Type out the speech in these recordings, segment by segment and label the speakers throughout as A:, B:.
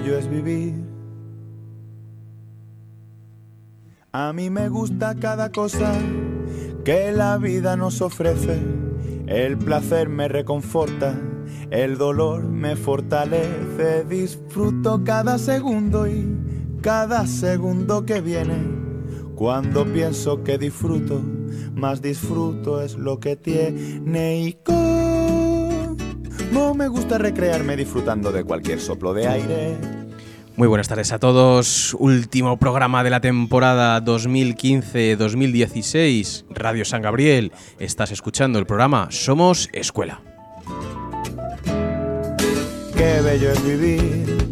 A: bello es vivir. A mí me gusta cada cosa que la vida nos ofrece. El placer me reconforta, el dolor me fortalece. Disfruto cada segundo y cada segundo que viene. Cuando pienso que disfruto, más disfruto es lo que tiene. Y como me gusta recrearme disfrutando de cualquier soplo de aire.
B: Muy buenas tardes a todos. Último programa de la temporada 2015-2016. Radio San Gabriel. Estás escuchando el programa Somos Escuela.
A: Qué bello es vivir.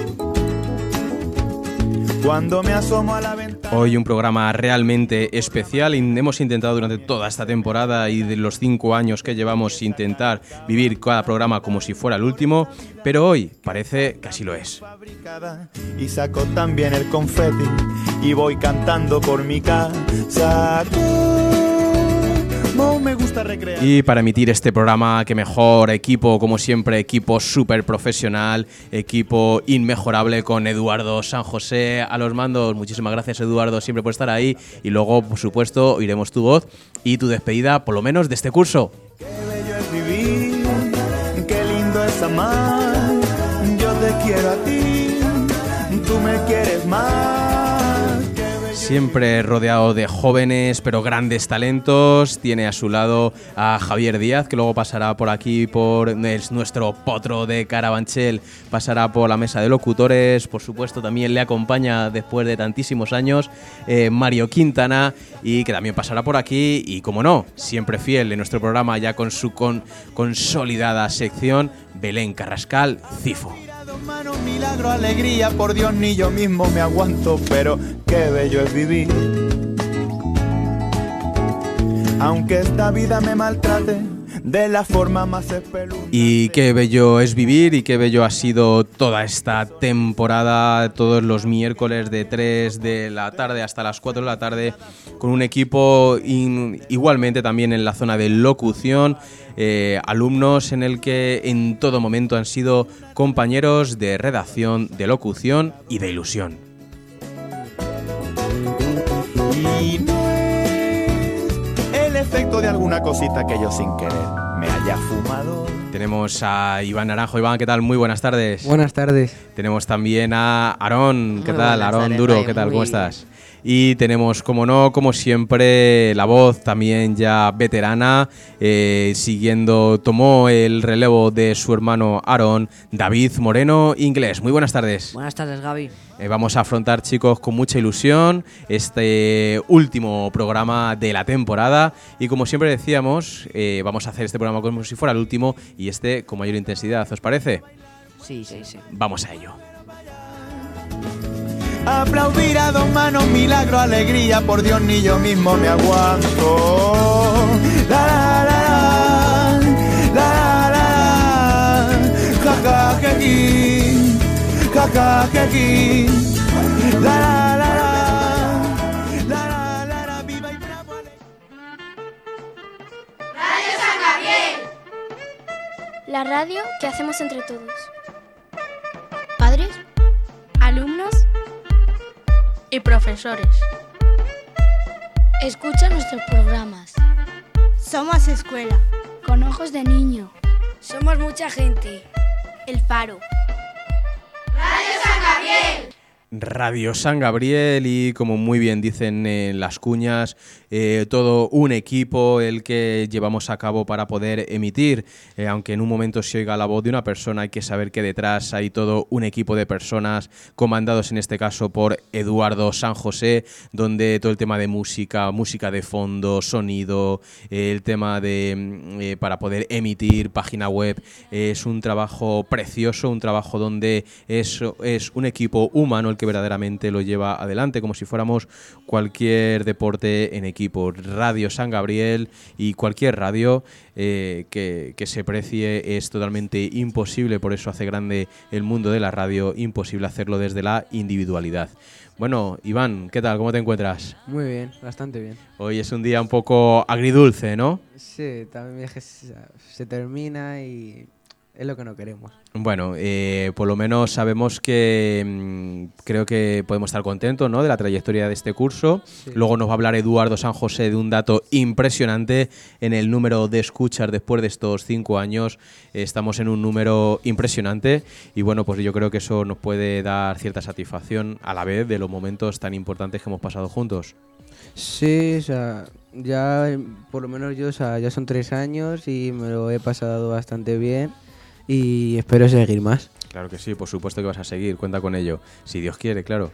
A: Cuando me asomo a la ventana.
B: Hoy un programa realmente especial. Hemos intentado durante toda esta temporada y de los 5 años que llevamos intentar vivir cada programa como si fuera el último, pero hoy parece que así lo es.
A: Y saco también el confeti y voy cantando por mi casa. No me gusta recrear.
B: Y para emitir este programa, qué mejor equipo, como siempre, equipo súper profesional, equipo inmejorable con Eduardo San José a los mandos. Muchísimas gracias, Eduardo, siempre por estar ahí. Y luego, por supuesto, oiremos tu voz y tu despedida, por lo menos de este curso.
A: Qué bello es vivir, qué lindo es amar. Yo te quiero a ti, tú me quieres más.
B: Siempre rodeado de jóvenes pero grandes talentos. Tiene a su lado a Javier Díaz, que luego pasará por aquí, es nuestro potro de Carabanchel, pasará por la mesa de locutores. Por supuesto también le acompaña después de tantísimos años Mario Quintana, y que también pasará por aquí. Y como no, siempre fiel en nuestro programa, ya con su consolidada sección, Belén Carrascal, Cifo.
A: Mano, milagro, alegría, por Dios ni yo mismo me aguanto, pero qué bello es vivir. Aunque esta vida me maltrate de la forma más espeluznante.
B: Y qué bello es vivir, y qué bello ha sido toda esta temporada, todos los miércoles de 3 de la tarde hasta las 4 de la tarde, con un equipo igualmente también en la zona de locución, alumnos en el que en todo momento han sido compañeros de redacción, de locución y de ilusión.
A: Y no es el efecto de alguna cosita que yo sin querer me haya fumado.
B: Tenemos a Iván Naranjo. Iván, ¿qué tal? Muy buenas tardes.
C: Buenas tardes.
B: Tenemos también a Aarón. ¿Qué tal? Aarón
C: tardes,
B: Duro,
C: Ray,
B: ¿qué tal?
C: muy
B: ¿Cómo estás? Y tenemos, como no, como siempre, la voz también ya veterana, tomó el relevo de su hermano Aarón, David Moreno Inglés. Muy buenas tardes.
C: Buenas tardes, Gaby.
B: Vamos a afrontar, chicos, con mucha ilusión este último programa de la temporada, y como siempre decíamos, vamos a hacer este programa como si fuera el último, y con mayor intensidad. ¿Os parece?
C: Sí.
B: Vamos a ello.
A: Aplaudir a dos manos, milagro, alegría, por Dios ni yo mismo me aguanto. La la la la, la la la, ja ja jeji, ja ja jeji, la la la la, viva y bravo.
D: Radio San Gabriel.
E: La radio que hacemos entre todos. Padres, alumnos
D: Y profesores.
E: escucha nuestros programas.
F: Somos escuela.
E: Con ojos de niño.
F: Somos mucha gente.
E: El Faro.
D: Radio San Gabriel.
B: Radio San Gabriel, y como muy bien dicen en las cuñas, todo un equipo el que llevamos a cabo para poder emitir. Aunque en un momento se oiga la voz de una persona, hay que saber que detrás hay todo un equipo de personas comandados en este caso por Eduardo San José, donde todo el tema de música de fondo, sonido, el tema de para poder emitir, página web, es un trabajo precioso, un trabajo donde es un equipo humano el que verdaderamente lo lleva adelante, como si fuéramos cualquier deporte en equipo. Radio San Gabriel, y cualquier radio que se precie es totalmente imposible, por eso hace grande el mundo de la radio, imposible hacerlo desde la individualidad. Bueno, Iván, ¿qué tal? ¿Cómo te encuentras?
C: Muy bien, bastante bien.
B: Hoy es un día un poco agridulce, ¿no?
C: Sí, también es que se termina y Es lo que no queremos.
B: Bueno, por lo menos sabemos que creo que podemos estar contentos, ¿no?, de la trayectoria de este curso. Sí. Luego nos va a hablar Eduardo San José de un dato impresionante en el número de escuchas después de estos 5 años. Estamos en un número impresionante y bueno, pues yo creo que eso nos puede dar cierta satisfacción a la vez de los momentos tan importantes que hemos pasado juntos.
C: Sí, o sea, ya por lo menos yo, o sea, ya son 3 años y me lo he pasado bastante bien. Y espero seguir más.
B: Claro que sí, por supuesto que vas a seguir, cuenta con ello, si Dios quiere, claro.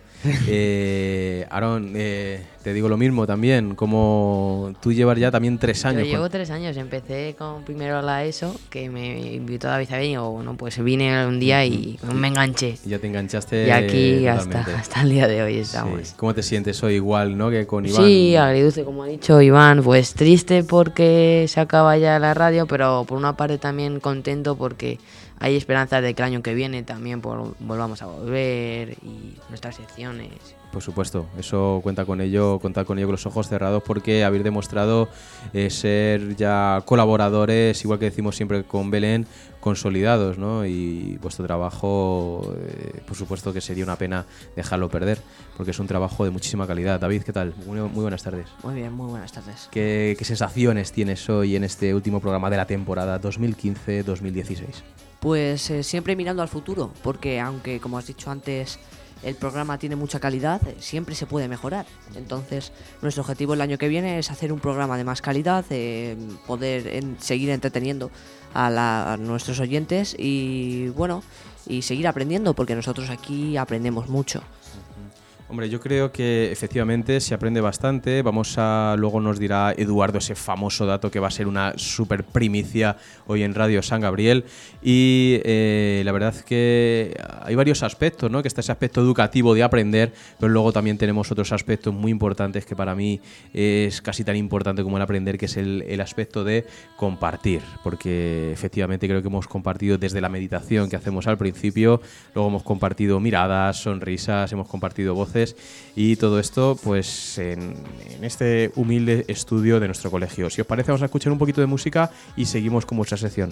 B: Aarón, te digo lo mismo también, como tú llevas ya también 3 años.
G: Yo llevo 3 años, empecé con primero la ESO, que me invitó David Abel, y bueno, pues vine un día y me enganché.
B: Y ya te enganchaste.
G: Y aquí hasta el día de hoy estamos.
B: Sí. ¿Cómo te sientes hoy igual, no, que con Iván?
G: Sí, agridulce, como ha dicho Iván, pues triste porque se acaba ya la radio, pero por una parte también contento porque hay esperanzas de que el año que viene también volvamos a volver y nuestras secciones.
B: Por supuesto, eso cuenta con ello con los ojos cerrados, porque habéis demostrado ser ya colaboradores, igual que decimos siempre con Belén, consolidados, ¿no? Y vuestro trabajo, por supuesto que sería una pena dejarlo perder, porque es un trabajo de muchísima calidad. David, ¿qué tal? Muy buenas tardes.
H: Muy bien, muy buenas tardes.
B: ¿Qué sensaciones tienes hoy en este último programa de la temporada 2015-2016?
H: Pues siempre mirando al futuro, porque aunque, como has dicho antes, el programa tiene mucha calidad, siempre se puede mejorar. Entonces, nuestro objetivo el año que viene es hacer un programa de más calidad, poder seguir entreteniendo a nuestros oyentes y, bueno, y seguir aprendiendo, porque nosotros aquí aprendemos mucho.
B: Hombre, yo creo que efectivamente se aprende bastante. Luego nos dirá Eduardo ese famoso dato que va a ser una super primicia hoy en Radio San Gabriel. Y la verdad es que hay varios aspectos, ¿no? Que está ese aspecto educativo de aprender, pero luego también tenemos otros aspectos muy importantes que para mí es casi tan importante como el aprender, que es el aspecto de compartir. Porque efectivamente creo que hemos compartido desde la meditación que hacemos al principio, luego hemos compartido miradas, sonrisas, hemos compartido voces. Y todo esto pues en este humilde estudio de nuestro colegio. Si os parece, vamos a escuchar un poquito de música y seguimos con vuestra sección.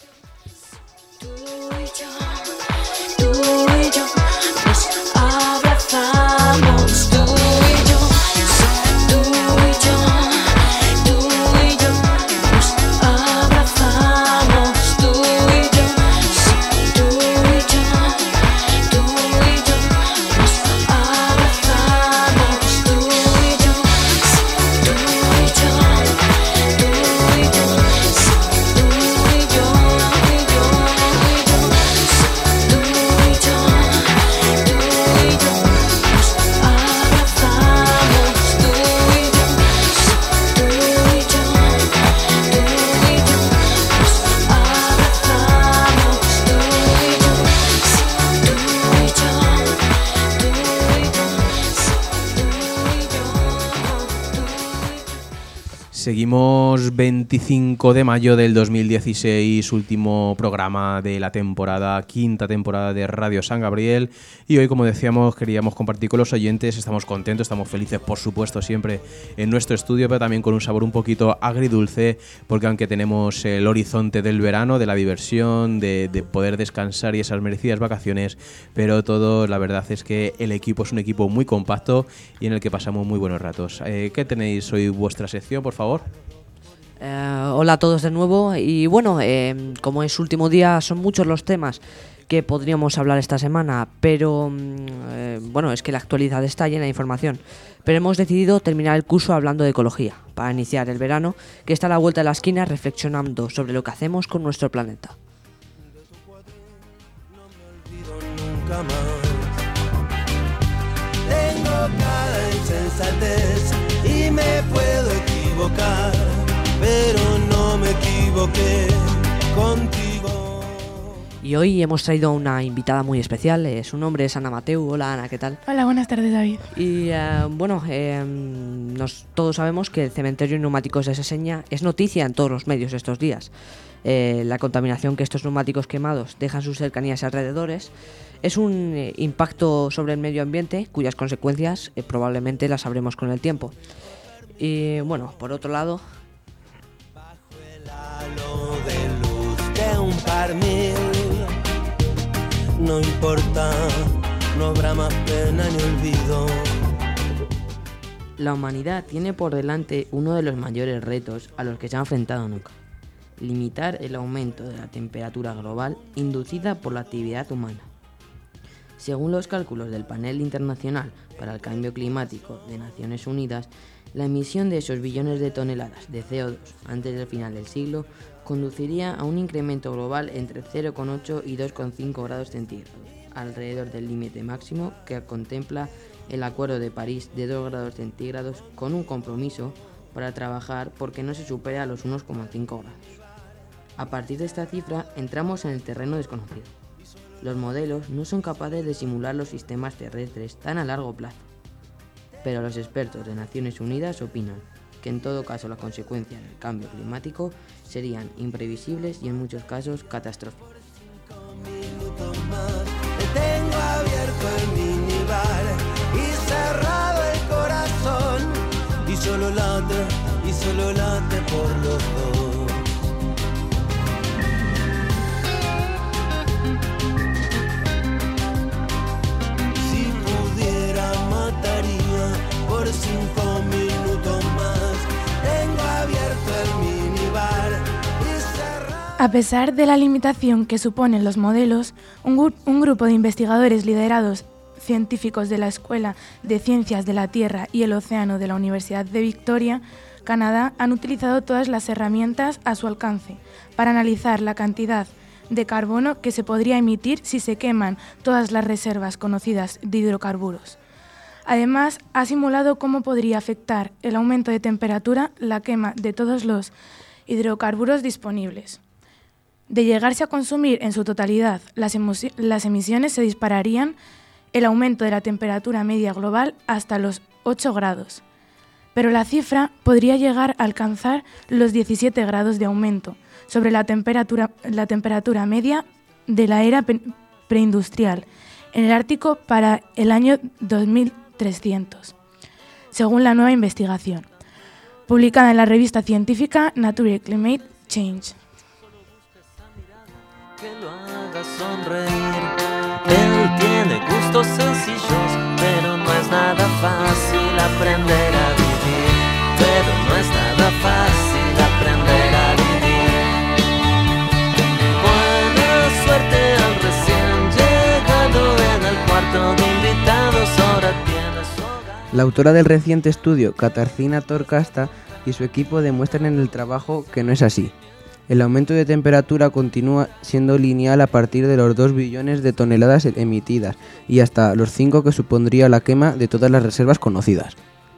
B: Seguimos 25 de mayo del 2016, último programa de la temporada, quinta temporada de Radio San Gabriel, y hoy, como decíamos, queríamos compartir con los oyentes. Estamos contentos, estamos felices, por supuesto, siempre en nuestro estudio, pero también con un sabor un poquito agridulce, porque aunque tenemos el horizonte del verano, de la diversión, de poder descansar y esas merecidas vacaciones, pero todo, la verdad es que el equipo es un equipo muy compacto y en el que pasamos muy buenos ratos. ¿Qué tenéis hoy vuestra sección, por favor?
H: Hola a todos de nuevo y bueno, como es último día, son muchos los temas que podríamos hablar esta semana, pero bueno, es que la actualidad está llena de información, pero hemos decidido terminar el curso hablando de ecología, para iniciar el verano, que está a la vuelta de la esquina, reflexionando sobre lo que hacemos con nuestro planeta.
I: Tengo cara de insensatez y me puedo equivocar, pero no me equivoqué contigo.
H: Y hoy hemos traído una invitada muy especial, su nombre es Ana Mateu. Hola Ana, ¿qué tal?
J: Hola, buenas tardes, David.
H: Y bueno, todos sabemos que el cementerio de neumáticos de Seseña es noticia en todos los medios estos días. La contaminación que estos neumáticos quemados dejan en sus cercanías y alrededores es un impacto sobre el medio ambiente cuyas consecuencias probablemente las sabremos con el tiempo. Y bueno, por otro lado,
I: bajo el halo de luz de un dar 1000. No importa, no habrá más pena ni olvido.
G: La humanidad tiene por delante uno de los mayores retos a los que se ha enfrentado nunca: limitar el aumento de la temperatura global inducida por la actividad humana. Según los cálculos del Panel Internacional para el Cambio Climático de Naciones Unidas, la emisión de esos billones de toneladas de CO2 antes del final del siglo conduciría a un incremento global entre 0,8 y 2,5 grados centígrados, alrededor del límite máximo que contempla el Acuerdo de París de 2 grados centígrados, con un compromiso para trabajar porque no se supere a los 1,5 grados. A partir de esta cifra entramos en el terreno desconocido. Los modelos no son capaces de simular los sistemas terrestres tan a largo plazo, pero los expertos de Naciones Unidas opinan que en todo caso las consecuencias del cambio climático serían imprevisibles y en muchos casos catastróficas.
I: Tengo abierto el minibar y cerrado el corazón, y solo late por los dos. Si pudiera mataría por 5 minutos más. Tengo abierto el minibar y cerrado.
J: A pesar de la limitación que suponen los modelos, un grupo de investigadores liderados científicos de la Escuela de Ciencias de la Tierra y el Océano de la Universidad de Victoria, Canadá, han utilizado todas las herramientas a su alcance para analizar la cantidad de carbono que se podría emitir si se queman todas las reservas conocidas de hidrocarburos. Además, ha simulado cómo podría afectar el aumento de temperatura la quema de todos los hidrocarburos disponibles. De llegarse a consumir en su totalidad, las emisiones se dispararían el aumento de la temperatura media global hasta los 8 grados. Pero la cifra podría llegar a alcanzar los 17 grados de aumento sobre la temperatura media de la era preindustrial en el Ártico para el año 2300, según la nueva investigación, publicada en la revista científica Nature Climate Change.
K: Que lo haga sonreír. Él tiene gustos sencillos, pero no es nada fácil aprender a vivir. Pero no es nada fácil aprender a vivir. Buena suerte al recién llegado en el cuarto de invitados, ahora tiene su hogar.
C: La autora del reciente estudio, Katarzyna Torkasta, y su equipo demuestran en el trabajo que no es así. El aumento de temperatura continúa siendo lineal a partir de los 2 billones de toneladas emitidas y hasta los 5 que supondría la quema de todas las reservas conocidas.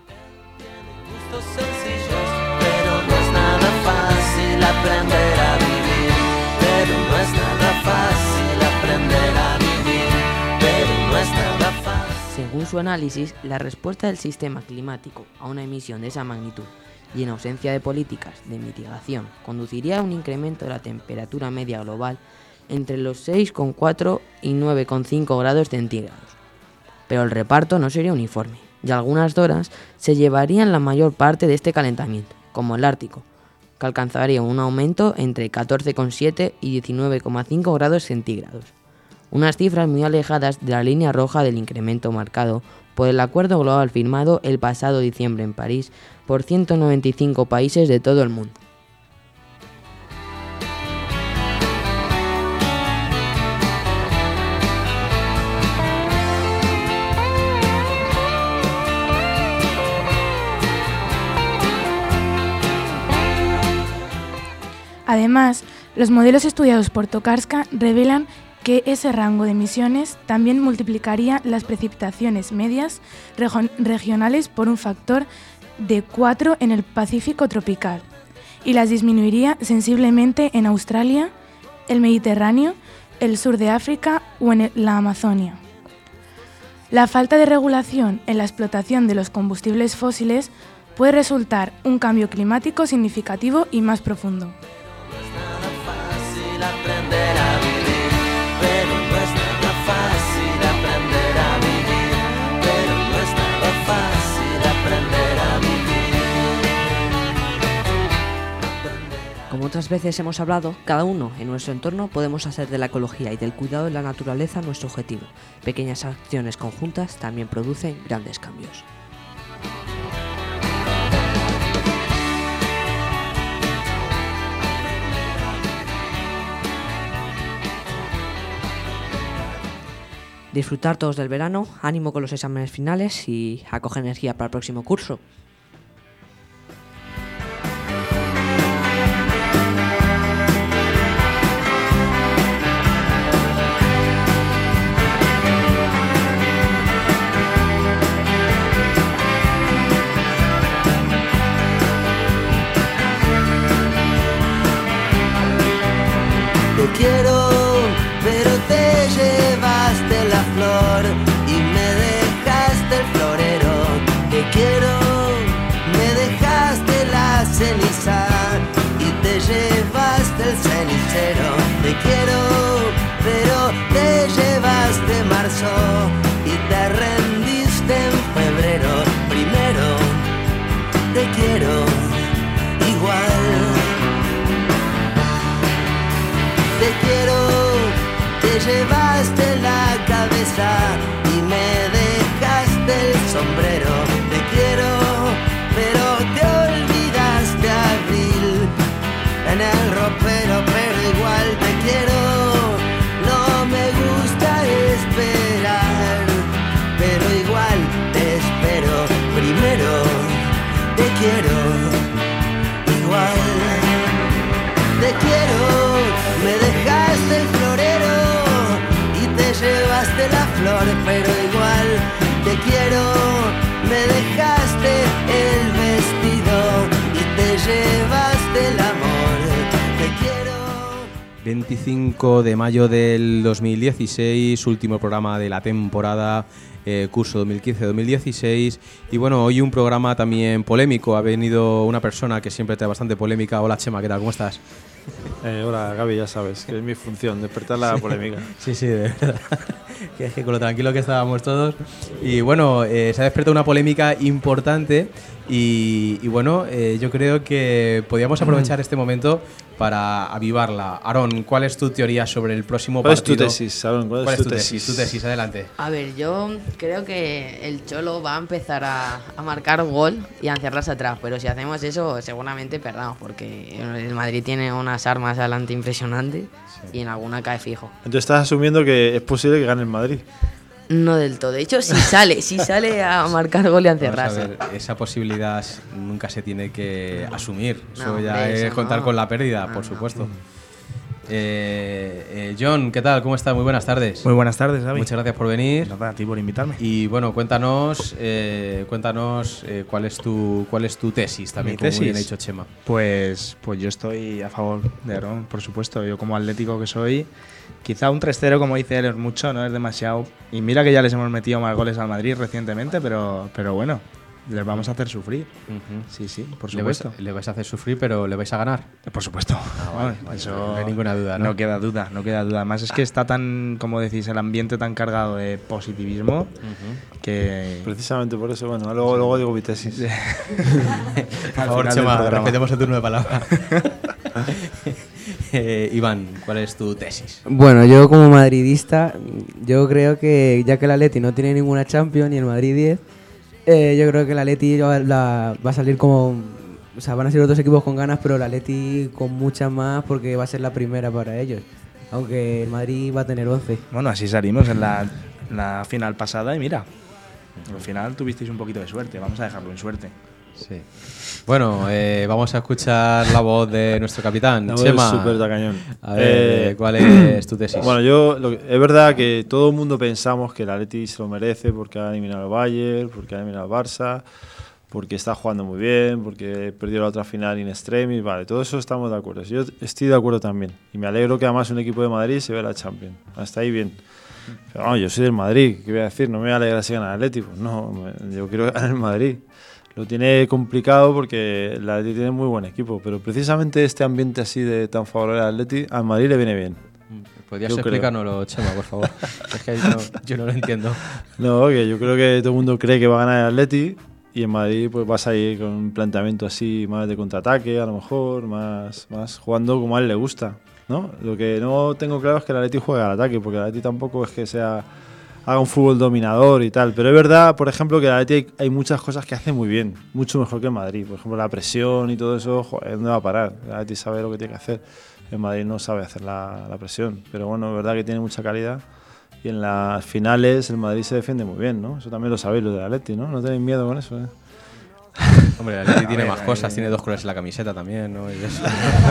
G: Según su análisis, la respuesta del sistema climático a una emisión de esa magnitud y en ausencia de políticas de mitigación conduciría a un incremento de la temperatura media global entre los 6,4 y 9,5 grados centígrados. Pero el reparto no sería uniforme, y algunas zonas se llevarían la mayor parte de este calentamiento, como el Ártico, que alcanzaría un aumento entre 14,7 y 19,5 grados centígrados. Unas cifras muy alejadas de la línea roja del incremento marcado por el acuerdo global firmado el pasado diciembre en París por 195 países de todo el mundo.
J: Además, los modelos estudiados por Tokarska revelan que ese rango de emisiones también multiplicaría las precipitaciones medias regionales por un factor de 4 en el Pacífico tropical y las disminuiría sensiblemente en Australia, el Mediterráneo, el sur de África o en la Amazonia. La falta de regulación en la explotación de los combustibles fósiles puede resultar un cambio climático significativo y más profundo.
H: Como otras veces hemos hablado, cada uno en nuestro entorno podemos hacer de la ecología y del cuidado de la naturaleza nuestro objetivo. Pequeñas acciones conjuntas también producen grandes cambios. Disfrutar todos del verano, ánimo con los exámenes finales y a coger energía para el próximo curso.
I: Te quiero, pero te llevaste la flor y me dejaste el florero. Te quiero, me dejaste la ceniza y te llevaste el cenicero. Te quiero, pero te llevaste marzo y te rendiste en febrero. Primero, te quiero igual. Te quiero, te llevaste la cabeza y me dejaste el sombrero. Te quiero, pero te olvidaste abril en el ropero, pero igual te quiero. No me gusta esperar, pero igual te espero. Primero, te quiero igual. Te quiero, me dejaste el florero y te llevaste la flor, pero igual te quiero. Me dejaste el vestido y te llevaste el amor. Te quiero.
B: 25 de mayo del 2016, último programa de la temporada, curso 2015-2016. Y bueno, hoy un programa también polémico. Ha venido una persona que siempre trae bastante polémica. Hola Chema, ¿qué tal? ¿Cómo estás?
L: Hola Gaby, ya sabes que es mi función, despertar la polémica.
B: Sí, de verdad. Que es que con lo tranquilo que estábamos todos. Y bueno, se ha despertado una polémica importante y bueno, yo creo que podríamos aprovechar este momento para avivarla. Aarón, ¿cuál es tu teoría sobre el próximo partido?
L: ¿Cuál es tu tesis, Aarón?
B: ¿Cuál es tu tesis? Tu tesis, adelante.
G: A ver, yo creo que el Cholo va a empezar a marcar gol y a encerrarse atrás, pero si hacemos eso seguramente perdamos, porque el Madrid tiene unas armas adelante impresionantes y en alguna cae fijo.
L: Entonces estás asumiendo que es posible que gane el Madrid.
G: No del todo. De hecho, si sale a marcar gol y a encerrarse.
B: Vamos a ver, esa posibilidad nunca se tiene que asumir. Eso
G: No,
B: ya es contar con la pérdida, por supuesto. John, ¿qué tal? ¿Cómo estás? Muy buenas tardes.
M: Muy buenas tardes, David.
B: Muchas gracias por venir.
M: Nada, a ti por invitarme.
B: Y bueno, cuéntanos cuál es tu tesis también, como muy bien ha dicho Chema.
M: Pues yo estoy a favor de Aarón, por supuesto. Yo como atlético que soy, quizá un 3-0, como dice él, es mucho, no es demasiado. Y mira que ya les hemos metido más goles al Madrid recientemente, pero bueno, les vamos a hacer sufrir. Sí, por supuesto.
B: Le vais a hacer sufrir, pero le vais a ganar.
M: Por supuesto.
B: Vale, eso no hay ninguna duda, ¿no?
M: No queda duda. Además es que está tan, como decís, el ambiente tan cargado de positivismo que...
L: Precisamente por eso, bueno, luego digo mi tesis.
B: Por favor, Chema, respetemos el turno de palabra. Iván, ¿cuál es tu tesis?
C: Bueno, yo como madridista, yo creo que ya que el Atleti no tiene ninguna Champions ni el Madrid 10, yo creo que el Atleti va a salir como... O sea, van a ser otros equipos con ganas, pero el Atleti con muchas más porque va a ser la primera para ellos. Aunque el Madrid va a tener 11.
M: Bueno, así salimos en la final pasada y mira, al final tuvisteis un poquito de suerte, vamos a dejarlo en suerte.
B: Sí. Bueno, vamos a escuchar la voz de nuestro capitán,
L: la voz
B: Chema.
L: es súper tacañón.
B: A ver, ¿cuál es tu tesis?
L: Bueno, es verdad que todo el mundo pensamos que el Atleti se lo merece porque ha eliminado al Bayern, porque ha eliminado al Barça, porque está jugando muy bien, porque perdió la otra final in extremis, vale, todo eso estamos de acuerdo. Yo estoy de acuerdo también y me alegro que además un equipo de Madrid se vea la Champions. Hasta ahí bien. Pero no, yo soy del Madrid, ¿qué voy a decir? No me voy a alegrar si gana el Atlético. No, yo quiero ganar el Madrid. Lo tiene complicado porque el Atleti tiene muy buen equipo, pero precisamente este ambiente así de tan favorable al Atleti, al Madrid le viene bien.
B: ¿Podrías explicárnoslo, Chema, por favor? Es que yo no lo entiendo.
L: No, que yo creo que todo el mundo cree que va a ganar el Atleti Y en Madrid pues vas a ir con un planteamiento así más de contraataque, a lo mejor, más jugando como a él le gusta, ¿no? Lo que no tengo claro es que el Atleti juegue al ataque, porque el Atleti tampoco es que haga un fútbol dominador y tal. Pero es verdad, por ejemplo, que el Atleti hay muchas cosas que hace muy bien, mucho mejor que en Madrid. Por ejemplo, la presión y todo eso, joder, ¿dónde va a parar? El Atleti sabe lo que tiene que hacer. En Madrid no sabe hacer la presión. Pero bueno, es verdad que tiene mucha calidad. Y en las finales el Madrid se defiende muy bien, ¿no? Eso también lo sabéis los del Atleti, ¿no? No tenéis miedo con eso, ¿eh?
B: Hombre, el Atleti tiene más cosas, tiene 2 colores en la camiseta también, ¿no? Y eso.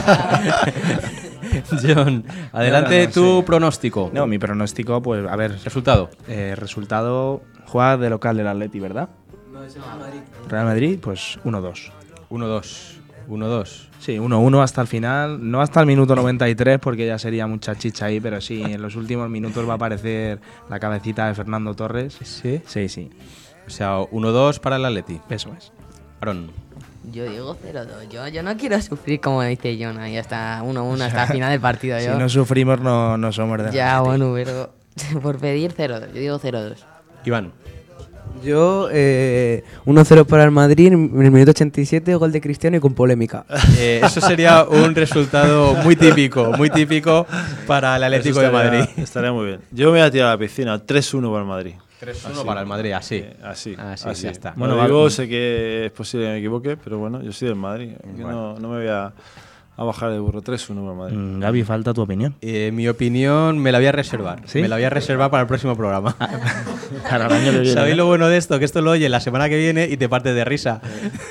B: John, adelante tu pronóstico.
M: No, mi pronóstico, pues a ver.
B: ¿Resultado?
M: Resultado, juega de local del Atleti, ¿verdad?
C: No, es el Real Madrid.
M: Real Madrid, pues 1-2.
B: 1-2.
M: Sí, 1-1 hasta el final, no hasta el minuto 93 porque ya sería mucha chicha ahí, pero sí, en los últimos minutos va a aparecer la cabecita de Fernando Torres.
B: ¿Sí?
M: Sí.
B: O sea, 1-2 para el Atleti.
M: Eso es.
B: Aaron.
G: Yo digo 0-2. Yo no quiero sufrir como dice John ahí hasta 1-1 hasta el final del partido.
M: Si no sufrimos no somos de
G: ya,
M: Atleti.
G: bueno, pero por pedir 0-2. Yo digo 0-2.
B: Iván.
C: Yo 1-0 para el Madrid en el minuto 87, gol de Cristiano y con polémica.
B: Eso sería un resultado muy típico para el Atlético de Madrid.
L: Estaría muy bien. Yo me voy a tirar a la piscina, 3-1 para el Madrid.
B: 3-1 para el Madrid, así.
L: Así.
B: Ya está.
L: Bueno, digo, sé que es posible que me equivoque, pero bueno, yo soy del Madrid. Bueno. No me voy a bajar de burro. 3-1 para el Madrid.
M: Gaby, falta tu opinión.
B: Mi opinión me la voy a reservar.
M: ¿Sí?
B: Me la voy a reservar para el próximo programa.
M: Para el año que viene.
B: ¿Sabéis lo bueno de esto? Que esto lo oye la semana que viene y te partes de risa.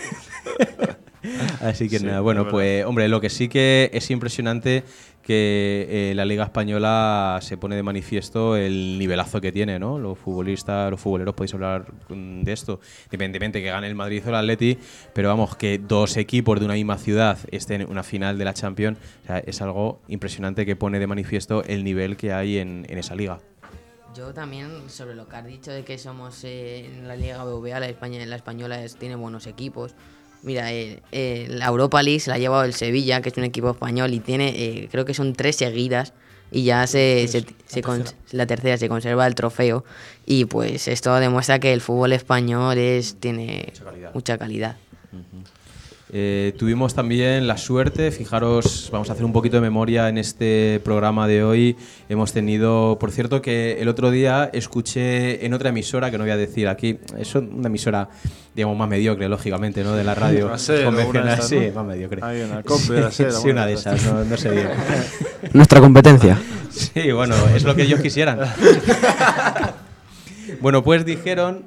B: Así que nada, bueno, pues hombre, lo que sí que es impresionante que la Liga Española se pone de manifiesto el nivelazo que tiene, ¿no? Los futboleros podéis hablar de esto, independientemente que gane el Madrid o el Atleti, pero vamos, que 2 equipos de una misma ciudad estén en una final de la Champions, o sea, es algo impresionante que pone de manifiesto el nivel que hay en esa liga.
G: Yo también, sobre lo que has dicho de que somos en la Liga BBVA, la española tiene buenos equipos. Mira, la Europa League se la ha llevado el Sevilla, que es un equipo español, y tiene, creo que son 3 seguidas, y ya la tercera se conserva el trofeo. Y pues esto demuestra que el fútbol español tiene mucha calidad.
B: Tuvimos también la suerte, fijaros, vamos a hacer un poquito de memoria en este programa de hoy. Hemos tenido, por cierto, que el otro día escuché en otra emisora, que no voy a decir aquí, es una emisora, digamos, más mediocre, lógicamente, ¿no? De la radio convencional, sí, más mediocre.
L: Hay una copia,
B: sí, una de esas, no sé bien.
C: Nuestra competencia.
B: Sí, bueno, es lo que ellos quisieran. Bueno, pues dijeron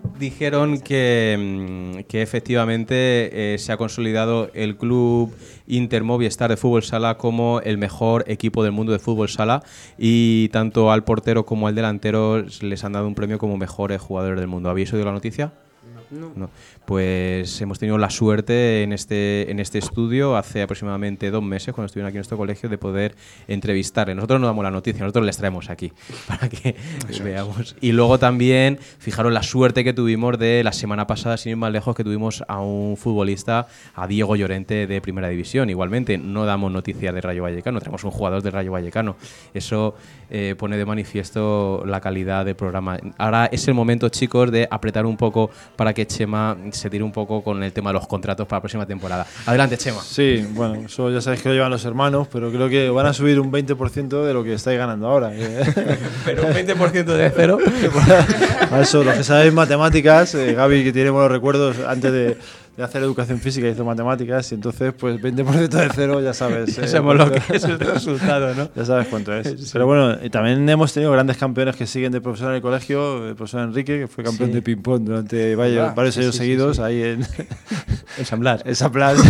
B: que efectivamente se ha consolidado el club Inter Movistar de fútbol sala como el mejor equipo del mundo de fútbol sala, y tanto al portero como al delantero les han dado un premio como mejores jugadores del mundo. ¿Habéis oído la noticia? No. Pues hemos tenido la suerte en este estudio hace aproximadamente 2 meses, cuando estuvieron aquí en nuestro colegio, de poder entrevistarle. Nosotros no damos la noticia, nosotros les traemos aquí para que veamos. Y luego también, fijaros la suerte que tuvimos de la semana pasada, sin ir más lejos, que tuvimos a un futbolista, a Diego Llorente, de Primera División. Igualmente, no damos noticias de Rayo Vallecano, tenemos un jugador de Rayo Vallecano. Eso pone de manifiesto la calidad del programa. Ahora es el momento, chicos, de apretar un poco para que Chema se tire un poco con el tema de los contratos para la próxima temporada. Adelante, Chema.
L: Sí, bueno, eso ya sabéis que lo llevan los hermanos, pero creo que van a subir un 20% de lo que estáis ganando ahora.
B: Pero un 20% de cero.
L: A eso, los que sabéis matemáticas, Gaby, que tiene buenos recuerdos, antes de hacer educación física hizo matemáticas, y entonces pues 20% de cero, ya sabes.
B: Ya sabemos lo que es el resultado, ¿no?
L: Ya sabes cuánto es.
B: Sí.
L: Pero bueno, y también hemos tenido grandes campeones que siguen de profesor en el colegio. El profesor Enrique, que fue campeón de ping-pong durante varios años seguidos, ahí en
B: San Blas.
L: En San Blas.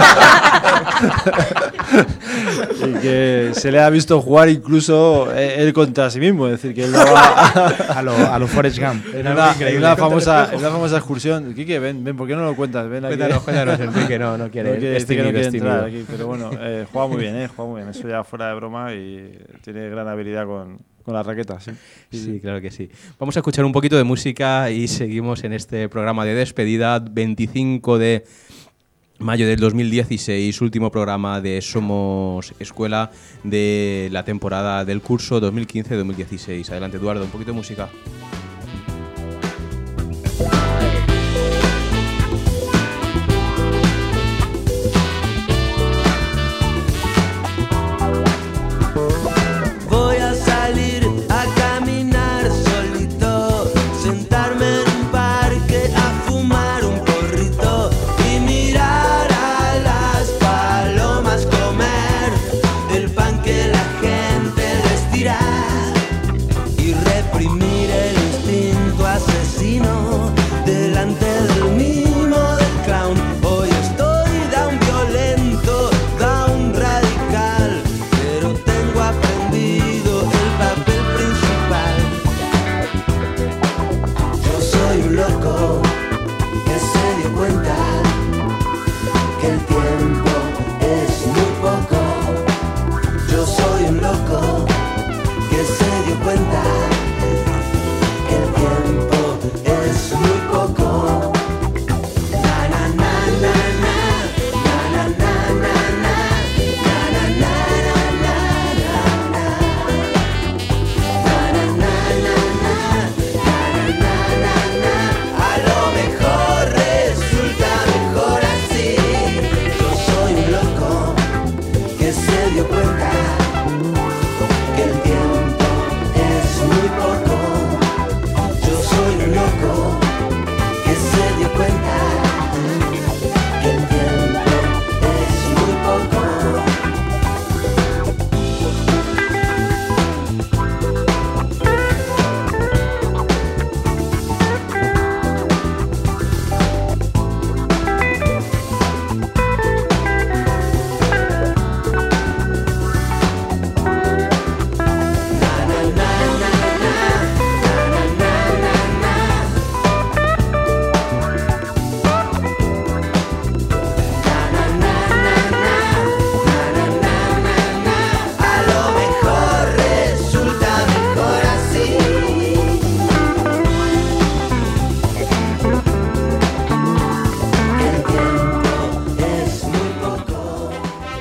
L: Y que se le ha visto jugar incluso él contra sí mismo, es decir, que él daba
M: a lo Forrest Gump.
L: En una famosa excursión. Quique, ven, ¿por qué no lo cuentas? Ven aquí.
B: Cuéntanos, Enrique, no quiere.
L: No quiere entrar aquí, pero bueno, juega muy bien, eso ya fuera de broma, y tiene gran habilidad con la raqueta, sí.
B: Sí, claro que sí. Vamos a escuchar un poquito de música y seguimos en este programa de despedida, 25 de mayo del 2016, último programa de Somos Escuela de la temporada del curso 2015-2016. Adelante, Eduardo, un poquito de música.
I: loco que se dio cuenta que el tiempo es muy poco. Yo soy un loco que se dio cuenta que el tiempo es muy poco. Na na na na na, na na na na na, na na na na na, na na na na. A lo mejor resulta mejor así. Yo soy un loco que se dio cuenta que el tiempo es muy poco. Yo soy un loco que se dio cuenta que el tiempo es muy poco. A lo mejor resulta mejor así. El tiempo es muy poco.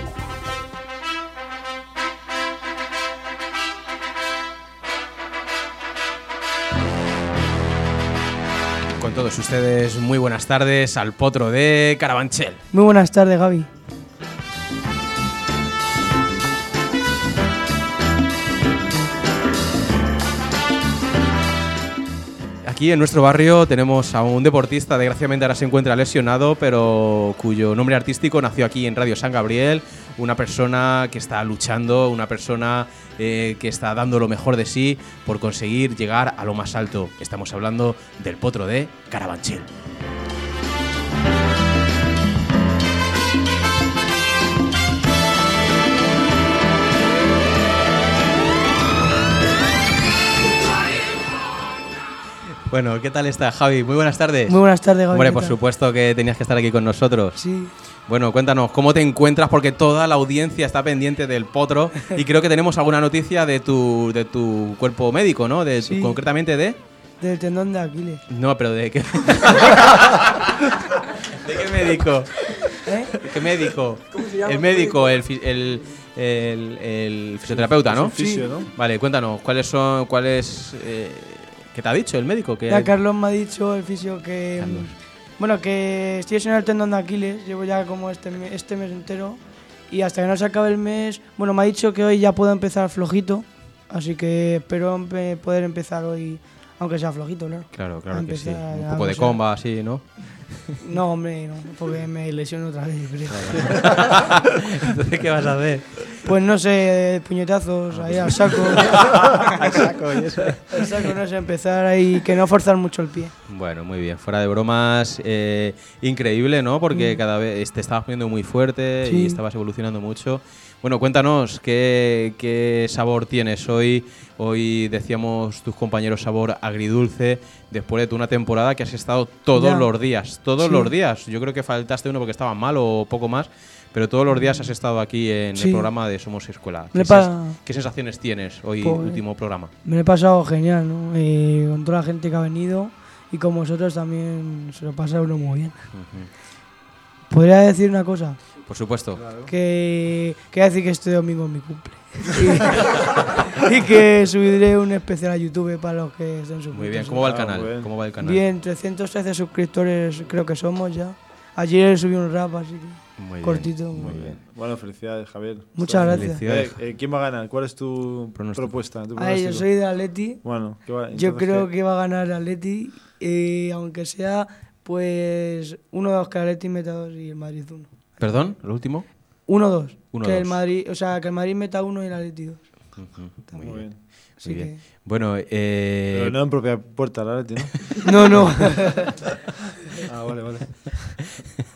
B: Con todos ustedes, muy buenas tardes al potro de Carabanchel.
N: Muy buenas tardes, Gaby.
B: Aquí en nuestro barrio tenemos a un deportista, desgraciadamente ahora se encuentra lesionado, pero cuyo nombre artístico nació aquí en Radio San Gabriel, una persona que está luchando, una persona que está dando lo mejor de sí por conseguir llegar a lo más alto. Estamos hablando del potro de Carabanchel. Bueno, ¿qué tal está, Javi? Muy buenas tardes.
N: Muy buenas tardes, Gaby.
B: Hombre,
N: ¿qué
B: por
N: tal?
B: supuesto que tenías que estar aquí con nosotros.
N: Sí.
B: Bueno, cuéntanos, ¿cómo te encuentras? Porque toda la audiencia está pendiente del potro y creo que tenemos alguna noticia de tu cuerpo médico, ¿no?
N: Sí.
B: Concretamente de...
N: Del tendón de Aquiles.
B: No, pero ¿de qué? ¿De qué médico?
N: ¿Eh?
B: ¿De qué médico?
N: ¿Cómo se llama?
B: El médico, el fisioterapeuta, ¿no?
L: Es un fisio, ¿no?
B: Vale, cuéntanos, ¿qué te ha dicho el médico?
N: Ya Carlos me ha dicho, el fisio, que...
B: Carlos.
N: Bueno, que estoy lesionado el tendón de Aquiles, llevo ya como este mes entero, y hasta que no se acabe el mes, bueno, me ha dicho que hoy ya puedo empezar flojito, así que espero poder empezar hoy, aunque sea flojito, claro.
B: Claro que sí.
N: Empezar
B: Un
N: a
B: poco de
N: gozar.
B: comba, así, ¿no?
N: No, hombre, no, porque me lesiono otra vez, creo.
B: Entonces, ¿qué vas a hacer?
N: Pues no sé, puñetazos, ahí al saco.
B: Al saco, y eso.
N: Al saco, no sé, empezar ahí, que no forzar mucho el pie.
B: Bueno, muy bien. Fuera de bromas, increíble, ¿no? Porque cada vez te estabas poniendo muy fuerte
N: Sí.
B: y estabas evolucionando mucho. Bueno, cuéntanos, ¿qué sabor tienes hoy? Hoy decíamos tus compañeros sabor agridulce, después de toda una temporada que has estado todos
N: Ya.
B: los días. Todos
N: Sí.
B: los días. Yo creo que faltaste uno porque estaba mal o poco más, pero todos los días has estado aquí en
N: Sí.
B: el programa de Somos Escuela. ¿Qué sensaciones tienes hoy,
N: Pues,
B: último programa?
N: Me lo he pasado genial, ¿no? Con toda la gente que ha venido y con vosotros también se lo pasa uno muy bien. ¿Podría decir una cosa?
B: Por supuesto.
N: Que decir que este domingo es mi cumple. Y que subiré un especial a YouTube para los que estén suscritos.
B: Muy bien, ¿cómo va el canal? ¿Cómo va el canal?
N: Bien, 313 suscriptores creo que somos ya. Ayer subí un rap así que
B: Muy bien,
N: cortito.
B: muy bien.
L: Bueno, felicidades, Javier.
N: Muchas gracias.
B: Felicidades.
L: ¿Quién va a ganar? ¿Cuál es tu propuesta? tu
N: Yo
L: pronóstico?
N: soy de Atleti.
L: Bueno,
N: Yo
L: entonces,
N: creo
L: ¿qué?
N: que va a ganar Atleti, aunque sea pues 1-2 que Atleti meta 2 y el Madrid 1.
B: ¿Perdón? ¿Lo último?
N: 1-2.
B: 1-2.
N: Que el Madrid, o sea, que el Madrid meta 1 y el Atleti 2.
B: Muy bien.
N: Así
B: Muy bien.
N: que-
B: Bueno,
L: Pero no en propia puerta, la Leti, ¿no?
N: No.
L: Ah, vale.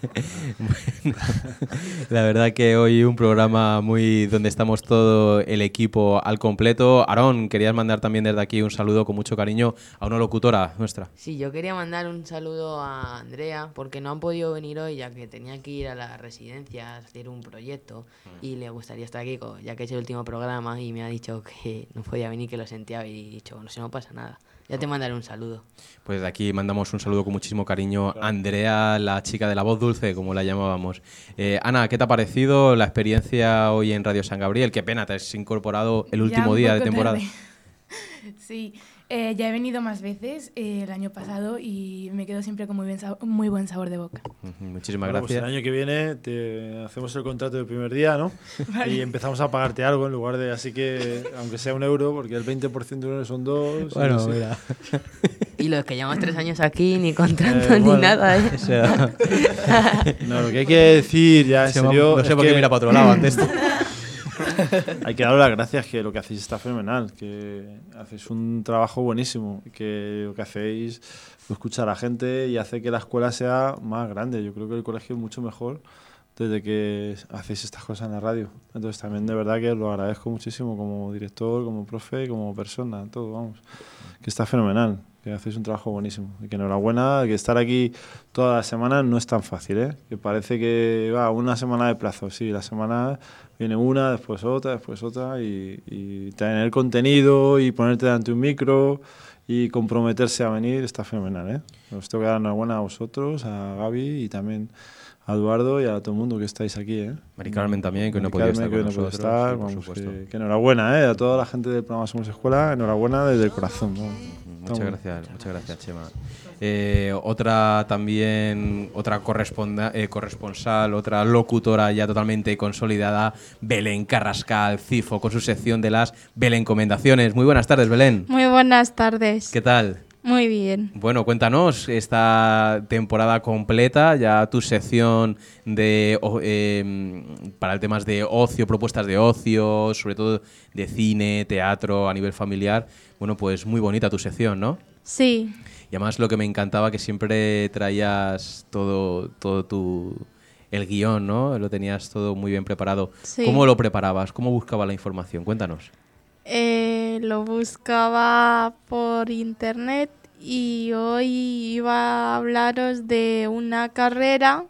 B: Bueno, la verdad que hoy un programa muy donde estamos todo el equipo al completo. Aarón, querías mandar también desde aquí un saludo con mucho cariño a una locutora nuestra.
G: Sí, yo quería mandar un saludo a Andrea porque no han podido venir hoy ya que tenía que ir a la residencia a hacer un proyecto y le gustaría estar aquí ya que es el último programa y me ha dicho que no podía venir, que lo sentía y he dicho, bueno, si no pasa nada. Ya te mandaré un saludo.
B: Pues de aquí mandamos un saludo con muchísimo cariño a Andrea, la chica de la voz dulce, como la llamábamos. Ana, ¿qué te ha parecido la experiencia hoy en Radio San Gabriel? Qué pena, te has incorporado el último día de temporada.
J: Sí, ya he venido más veces el año pasado y me quedo siempre con muy buen sabor de boca.
B: Muchísimas
L: Bueno,
B: gracias.
L: Pues el año que viene te hacemos el contrato del primer día, ¿no?
J: Vale.
L: Y empezamos a pagarte algo en lugar de, así que, aunque sea €1, porque el 20% de €1 son 2.
B: Bueno,
L: sí.
B: mira.
G: Y los que llevamos 3 años aquí, ni contrato ni
L: bueno,
G: nada, ¿eh?
B: O sea,
L: no, lo que hay que decir ya, en serio,
B: no sé
L: es
B: por qué
L: que
B: mira para otro lado antes.
L: hay que daros las gracias, que lo que hacéis está fenomenal, que hacéis un trabajo buenísimo, que lo que hacéis lo escucha a la gente y hace que la escuela sea más grande. Yo creo que el colegio es mucho mejor desde que hacéis estas cosas en la radio. Entonces también de verdad que os lo agradezco muchísimo como director, como profe, como persona, todo, vamos, que está fenomenal, que hacéis un trabajo buenísimo y que enhorabuena, que estar aquí toda la semana no es tan fácil, ¿eh? Que parece que va una semana de plazo, sí, la semana viene una, después otra y tener contenido y ponerte delante de un micro y comprometerse a venir está fenomenal, ¿eh? Os tengo que dar enhorabuena a vosotros, a Gaby y también a Eduardo y a todo el mundo que estáis aquí, ¿eh?
B: Mari Carmen también, que no
L: Mari
B: podía
L: Carmen,
B: estar
L: que
B: con
L: no puede
B: nosotros.
L: estar,
B: Sí, por
L: vamos,
B: supuesto.
L: que enhorabuena, ¿eh? A toda la gente del programa Somos Escuela, enhorabuena desde el corazón, ¿no?
B: Muchas gracias, Chema. Otra corresponsal, otra locutora ya totalmente consolidada, Belén Carrascal Cifo, con su sección de las Belencomendaciones. Muy buenas tardes, Belén.
O: Muy buenas tardes.
B: ¿Qué tal?
O: Muy bien.
B: Bueno, cuéntanos esta temporada completa, ya tu sección de para el temas de ocio, propuestas de ocio, sobre todo de cine, teatro, a nivel familiar. Bueno, pues muy bonita tu sección, ¿no?
O: Sí.
B: Y además lo que me encantaba que siempre traías todo el guión, ¿no? Lo tenías todo muy bien preparado.
O: Sí.
B: ¿Cómo lo preparabas? ¿Cómo buscabas la información? Cuéntanos.
O: Lo buscaba por internet y hoy iba a hablaros de una carrera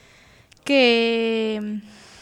O: que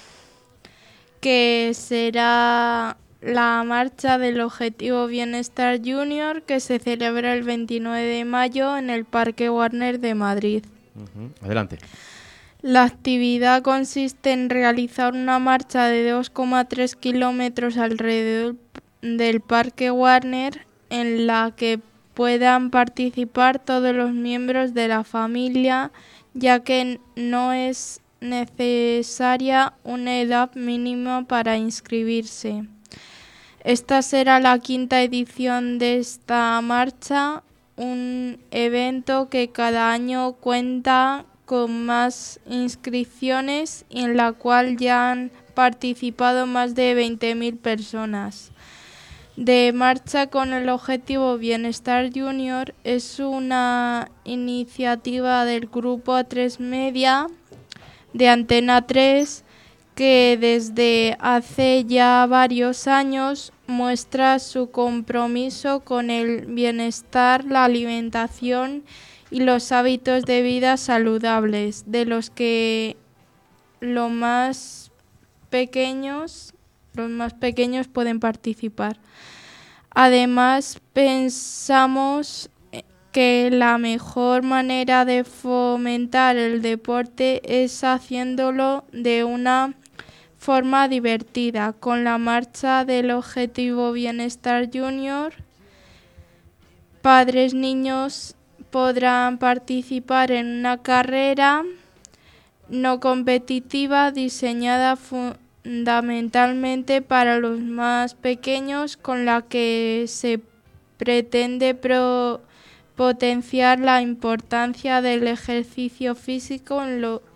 O: será la marcha del Objetivo Bienestar Junior, que se celebra el 29 de mayo en el Parque Warner de Madrid.
B: Adelante.
O: La actividad consiste en realizar una marcha de 2,3 kilómetros alrededor del Parque Warner, en la que puedan participar todos los miembros de la familia, ya que no es necesaria una edad mínima para inscribirse. Esta será la 5ª edición de esta marcha, un evento que cada año cuenta con más inscripciones y en la cual ya han participado más de 20.000 personas. De Marcha con el Objetivo Bienestar Junior es una iniciativa del Grupo A3 Media de Antena 3 que desde hace ya varios años muestra su compromiso con el bienestar, la alimentación y los hábitos de vida saludables, de los que los más pequeños pueden participar. Además, pensamos que la mejor manera de fomentar el deporte es haciéndolo de una forma divertida. Con la marcha del Objetivo Bienestar Junior, padres, niños podrán participar en una carrera no competitiva diseñada fundamentalmente para los más pequeños, con la que se pretende potenciar la importancia del ejercicio físico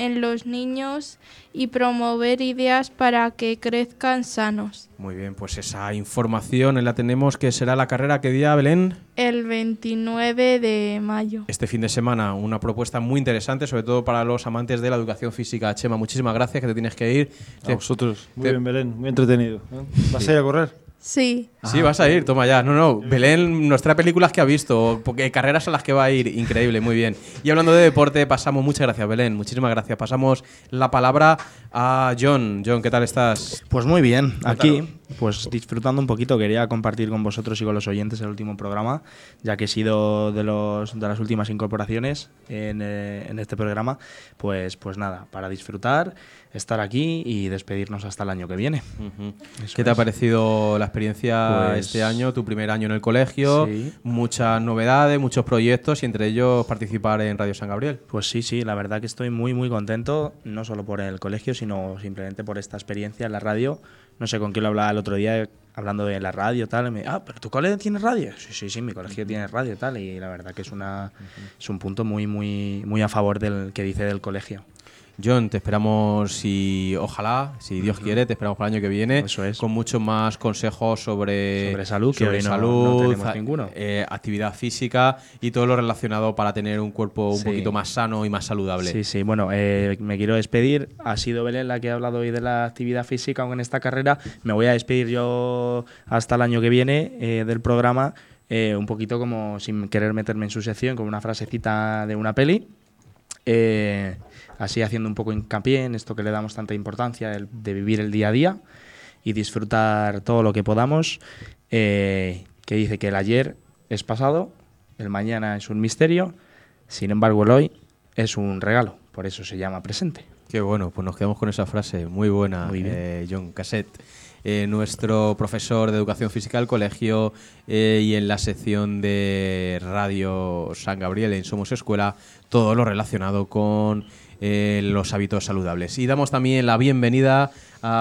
O: en los niños y promover ideas para que crezcan sanos.
B: Muy bien, pues esa información la tenemos, que será la carrera, ¿qué día, Belén?
O: El 29 de mayo.
B: Este fin de semana, una propuesta muy interesante, sobre todo para los amantes de la educación física. Chema, muchísimas gracias, que te tienes que ir.
L: A vosotros. Muy bien, Belén, muy entretenido. ¿Vas a ir a correr?
O: Sí.
B: Sí, vas a ir, toma ya. No, Belén nos trae películas que ha visto, porque carreras a las que va a ir. Increíble, muy bien. Y hablando de deporte, muchas gracias, Belén, muchísimas gracias. Pasamos la palabra a John. John, ¿qué tal estás?
M: Pues muy bien, aquí, pues disfrutando un poquito. Quería compartir con vosotros y con los oyentes el último programa, ya que he sido de las últimas incorporaciones en este programa. Pues nada, para disfrutar, estar aquí y despedirnos hasta el año que viene.
B: ¿Qué te ha parecido la experiencia este año, tu primer año en el colegio?
M: Sí.
B: Muchas novedades, muchos proyectos y entre ellos participar en Radio San Gabriel.
M: Pues sí, la verdad que estoy muy muy contento, no solo por el colegio, sino simplemente por esta experiencia en la radio. No sé con quién lo hablaba el otro día, hablando de la radio tal, ¿pero tu colegio tiene radio? Sí, mi colegio tiene radio tal, y la verdad que es un punto muy muy muy a favor del que dice del colegio.
B: John, te esperamos, ojalá, si Dios quiere, te esperamos para el año que viene.
M: Eso es.
B: Con muchos más consejos sobre
M: salud, que hoy no tenemos ninguno.
B: Actividad física y todo lo relacionado para tener un cuerpo un poquito más sano y más saludable.
M: Sí, bueno, me quiero despedir. Ha sido Belén la que ha hablado hoy de la actividad física en esta carrera. Me voy a despedir yo hasta el año que viene del programa, un poquito como sin querer meterme en su sección, con una frasecita de una peli. Así haciendo un poco hincapié en esto que le damos tanta importancia, de vivir el día a día y disfrutar todo lo que podamos, que dice que el ayer es pasado, el mañana es un misterio, sin embargo el hoy es un regalo, por eso se llama presente.
B: Qué bueno, pues nos quedamos con esa frase, muy buena, John Cassette. Nuestro profesor de Educación Física del colegio y en la sección de Radio San Gabriel en Somos Escuela, todo lo relacionado con los hábitos saludables. Y damos también la bienvenida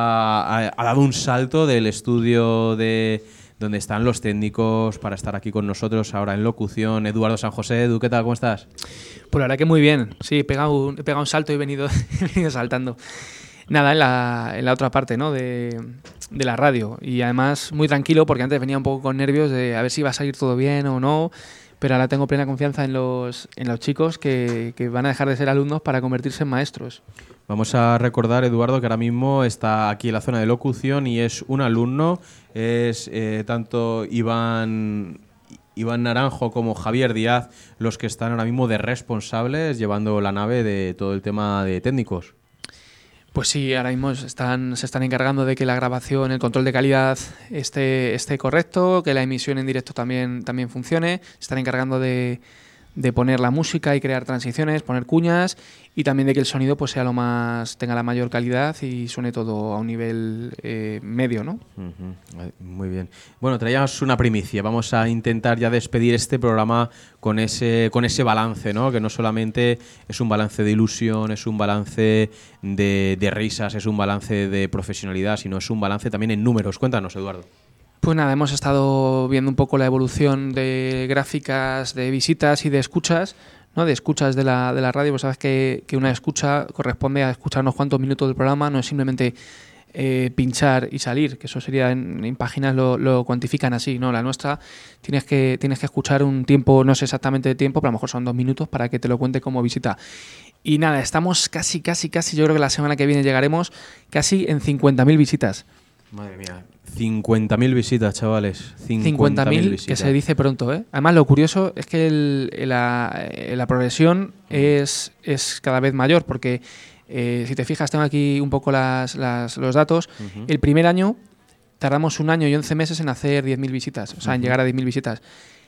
B: ha dado un salto del estudio de donde están los técnicos para estar aquí con nosotros ahora en locución, Eduardo San José. Edu, ¿qué tal? ¿Cómo estás?
P: Pues la verdad que muy bien. Sí, he pegado un salto y he venido saltando. Nada, en la otra parte, ¿no? de la radio. Y además muy tranquilo, porque antes venía un poco con nervios de a ver si va a salir todo bien o no. Pero ahora tengo plena confianza en los chicos que van a dejar de ser alumnos para convertirse en maestros.
B: Vamos a recordar, Eduardo, que ahora mismo está aquí en la zona de locución y es un alumno, es tanto Iván Naranjo como Javier Díaz los que están ahora mismo de responsables llevando la nave de todo el tema de técnicos.
P: Pues sí, ahora mismo se están encargando de que la grabación, el control de calidad esté correcto, que la emisión en directo también funcione. Se están encargando de poner la música y crear transiciones, poner cuñas, y también de que el sonido pues tenga la mayor calidad y suene todo a un nivel medio, ¿no?
B: Muy bien. Bueno, traíamos una primicia. Vamos a intentar ya despedir este programa con ese balance, ¿no? Que no solamente es un balance de ilusión, es un balance de risas, es un balance de profesionalidad, sino es un balance también en números. Cuéntanos, Eduardo.
P: Pues nada, hemos estado viendo un poco la evolución de gráficas, de visitas y de escuchas, ¿no? De escuchas de la radio. Pues sabes que una escucha corresponde a escuchar unos cuantos minutos del programa, no es simplemente pinchar y salir, que eso sería en páginas lo cuantifican así, ¿no? La nuestra tienes que escuchar un tiempo, no sé exactamente de tiempo, pero a lo mejor son 2 minutos para que te lo cuente como visita. Y nada, estamos casi, yo creo que la semana que viene llegaremos casi en 50.000 visitas.
B: Madre mía, 50.000 visitas, chavales.
P: 50.000 visitas. Que se dice pronto, ¿eh? Además, lo curioso es que la progresión es cada vez mayor, porque si te fijas, tengo aquí un poco los datos. El primer año tardamos 1 año y 11 meses en hacer 10.000 visitas, o sea, en llegar a 10.000 visitas.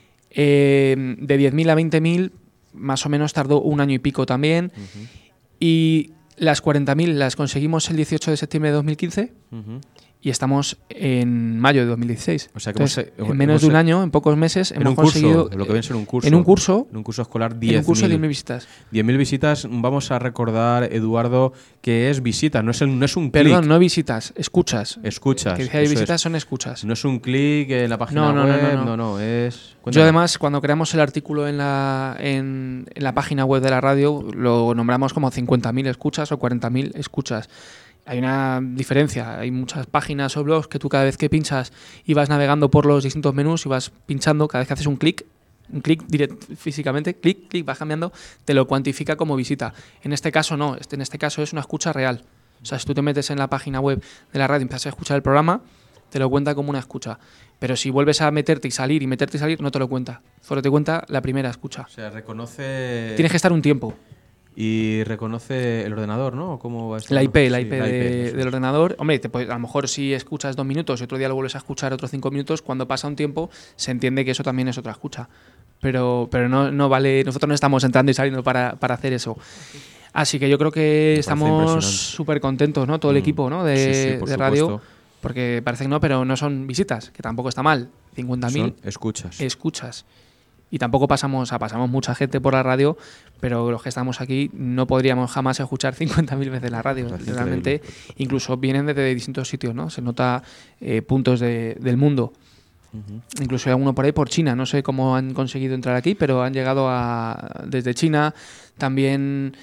P: De 10.000 a 20.000, más o menos tardó 1 año y pico también. Y las 40.000 las conseguimos el 18 de septiembre de 2015. y estamos en mayo de 2016.
B: O sea que
P: entonces, en menos de un año, en pocos meses, hemos conseguido...
B: Lo que viene a ser un curso.
P: En un curso
B: escolar,
P: 10.000 visitas.
B: 10.000 visitas. Vamos a recordar, Eduardo, que es visita, no es un clic.
P: Perdón, no visitas, escuchas.
B: Escuchas.
P: Que hay visitas son escuchas.
B: No es un clic en la página web, no, es... Cuéntame.
P: Yo además, cuando creamos el artículo en la página web de la radio, lo nombramos como 50.000 escuchas o 40.000 escuchas. Hay una diferencia, hay muchas páginas o blogs que tú cada vez que pinchas y vas navegando por los distintos menús y vas pinchando, cada vez que haces un clic físicamente, clic, vas cambiando, te lo cuantifica como visita. En este caso no, en este caso es una escucha real. O sea, si tú te metes en la página web de la radio y empiezas a escuchar el programa, te lo cuenta como una escucha. Pero si vuelves a meterte y salir, no te lo cuenta. Solo te cuenta la primera escucha.
B: O sea, reconoce...
P: Tienes que estar un tiempo.
B: Y reconoce el ordenador, ¿no? ¿Cómo va esto?
P: La IP del ordenador. Hombre, a lo mejor si escuchas 2 minutos y otro día lo vuelves a escuchar otros 5 minutos, cuando pasa un tiempo se entiende que eso también es otra escucha. Pero no vale, nosotros no estamos entrando y saliendo para hacer eso. Así que yo creo que estamos súper contentos, ¿no? Todo el equipo, ¿no? de radio. Porque parece que no, pero no son visitas, que tampoco está mal. 50.000 escuchas. Y tampoco pasamos mucha gente por la radio, pero los que estamos aquí no podríamos jamás escuchar 50.000 veces la radio. Realmente, incluso vienen desde distintos sitios, ¿no? Se nota puntos del mundo. Incluso hay alguno por ahí por China. No sé cómo han conseguido entrar aquí, pero han llegado desde China. También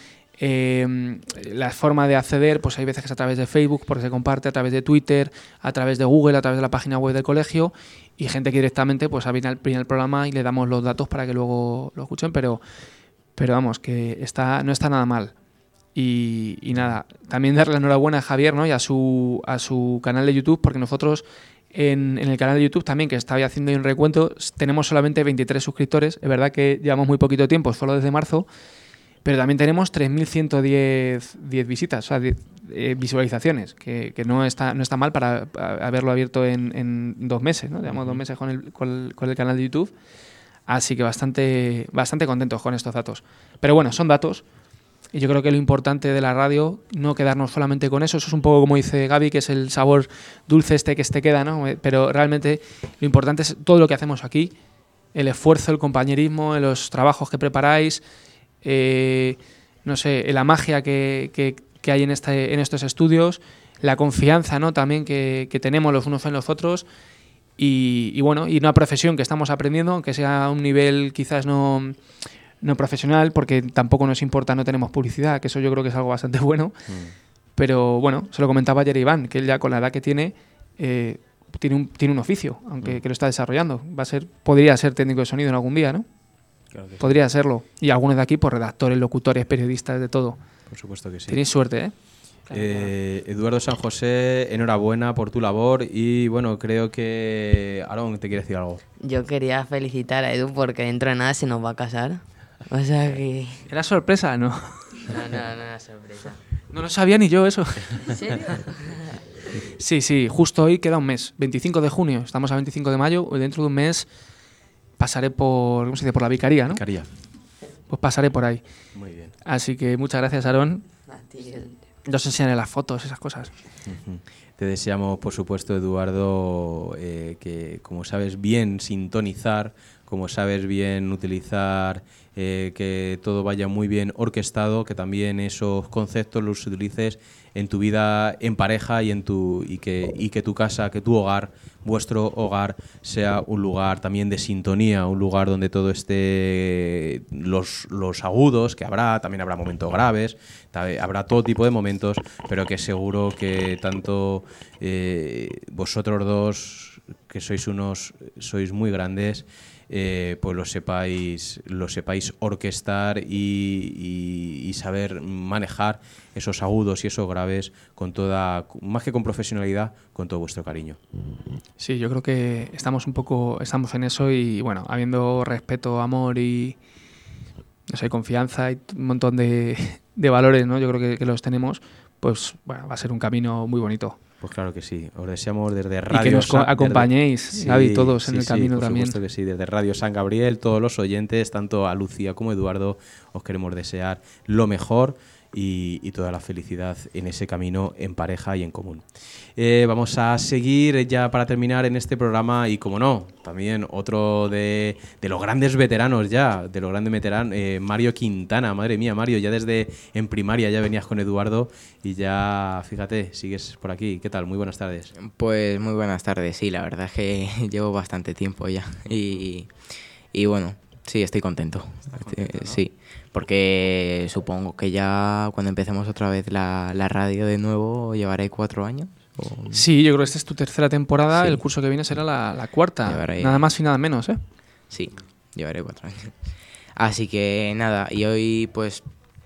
P: la forma de acceder, pues hay veces que es a través de Facebook, porque se comparte, a través de Twitter, a través de Google, a través de la página web del colegio, y gente que directamente pues viene al programa y le damos los datos para que luego lo escuchen, pero vamos, que no está nada mal. Y nada, también darle la enhorabuena a Javier, ¿no? Y a su canal de YouTube, porque nosotros en el canal de YouTube también, que estaba haciendo un recuento, tenemos solamente 23 suscriptores. Es verdad que llevamos muy poquito tiempo, solo desde marzo, pero también tenemos 3.110 visitas, o sea, visualizaciones, que no está mal para haberlo abierto en 2 meses, ¿no? Llevamos 2 meses con el canal de YouTube, así que bastante contentos con estos datos. Pero bueno, son datos, y yo creo que lo importante de la radio, no quedarnos solamente con eso es un poco como dice Gaby, que es el sabor dulce que te queda, ¿no? Pero realmente lo importante es todo lo que hacemos aquí, el esfuerzo, el compañerismo, los trabajos que preparáis, no sé, la magia que hay en estos estudios, la confianza, ¿no? También que tenemos los unos en los otros y bueno, y una profesión que estamos aprendiendo, aunque sea a un nivel quizás no profesional, porque tampoco nos importa, no tenemos publicidad, que eso yo creo que es algo bastante bueno, pero bueno, se lo comentaba ayer Iván, que él ya con la edad que tiene un oficio, aunque que lo está desarrollando, podría ser técnico de sonido en algún día, ¿no?
B: Claro que
P: podría serlo. Y algunos de aquí, pues redactores, locutores, periodistas, de todo.
B: Por supuesto que sí.
P: Tenéis suerte, ¿eh?
B: Claro. Eduardo San José, enhorabuena por tu labor y bueno, creo que Aarón te quiere decir algo.
G: Yo quería felicitar a Edu porque dentro de nada se nos va a casar. O sea que...
P: ¿Era sorpresa? No.
G: No era sorpresa.
P: No lo sabía ni yo eso.
G: ¿En serio?
P: Sí, justo hoy queda un mes, 25 de junio, estamos a 25 de mayo, dentro de un mes pasaré por, ¿cómo se dice? Por la vicaría, ¿no?
B: Vicaría.
P: Pues pasaré por ahí.
B: Muy bien.
P: Así que muchas gracias, Aarón. Yo os enseñaré las fotos, esas cosas.
B: Te deseamos, por supuesto, Eduardo, que como sabes bien sintonizar, como sabes bien utilizar, que todo vaya muy bien orquestado, que también esos conceptos los utilices en tu vida en pareja y que tu casa, que tu hogar, vuestro hogar sea un lugar también de sintonía, un lugar donde todo esté los agudos, que también habrá momentos graves, habrá todo tipo de momentos, pero que seguro que tanto vosotros dos, que sois muy grandes, pues lo sepáis orquestar y saber manejar esos agudos y esos graves con toda, más que con profesionalidad, con todo vuestro cariño.
P: Sí, yo creo que estamos en eso y bueno, habiendo respeto, amor y no sé, confianza y un montón de valores, ¿no? Yo creo que los tenemos, pues bueno, va a ser un camino muy bonito.
B: Pues claro que sí. Os deseamos desde Radio...
P: Y que nos acompañéis, Gaby, todos en el camino también.
B: Por supuesto que sí. Desde Radio San Gabriel, todos los oyentes, tanto a Lucía como a Eduardo, os queremos desear lo mejor y toda la felicidad en ese camino en pareja y en común. Vamos a seguir ya para terminar en este programa y, como no, también otro de los grandes veteranos ya, de los grandes veteranos, Mario Quintana. Madre mía, Mario, ya desde en primaria ya venías con Eduardo y ya, fíjate, sigues por aquí. ¿Qué tal? Muy buenas tardes.
Q: Pues muy buenas tardes, sí, la verdad es que llevo bastante tiempo ya y bueno, sí, estoy contento. Sí, porque supongo que ya cuando empecemos otra vez la radio de nuevo llevaré 4 años.
P: Sí, yo creo que esta es tu tercera temporada,
Q: Sí.
P: el curso que viene será la cuarta,
Q: Llevaré-
P: nada más y nada menos, ¿eh?
Q: Sí, llevaré 4 años. Así que nada, y hoy pues